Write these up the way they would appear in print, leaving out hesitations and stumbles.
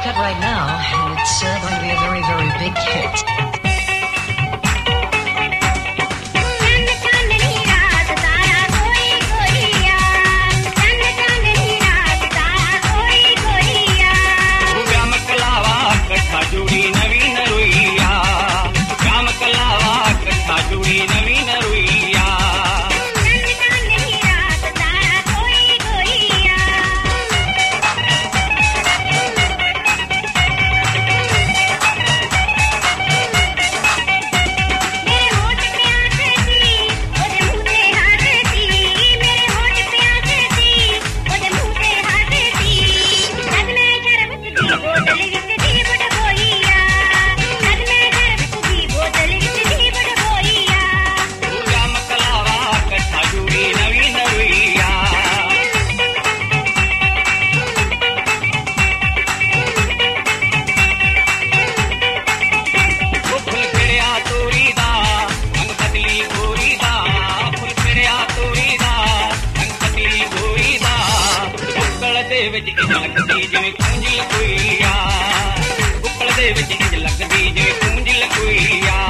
cut right now, and it's going to be a very, very big hit. ਵਿੱਚ ਇੰਜ ਲੱਗਦੀ ਜਿਵੇਂ ਪੂੰਝ ਲਕੋਈ ਆ ਉੱਪਲ ਦੇ ਵਿੱਚ ਇੰਜ ਲੱਗਦੀ ਜਿਵੇਂ ਪੂੰਝ ਲਕੋਈ ਆ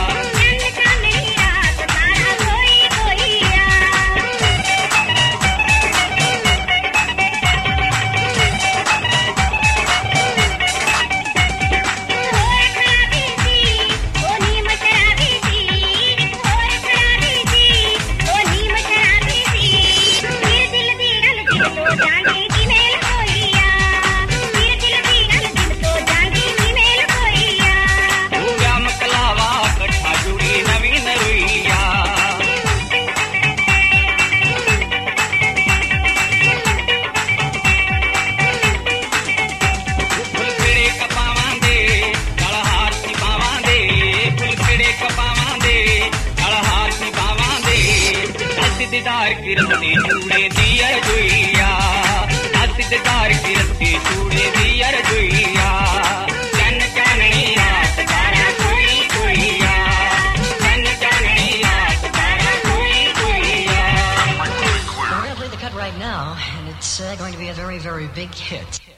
सिद्धार की रस्ते चूड़े दिया जुइया सिद्धार की रस्ते चूड़े दिया जुइया चन चाननी रात तारा कोई कोईया चन चाननी रात तारा कोई कोईया. We're going to play the cut right now, and it's going to be a very, very big hit.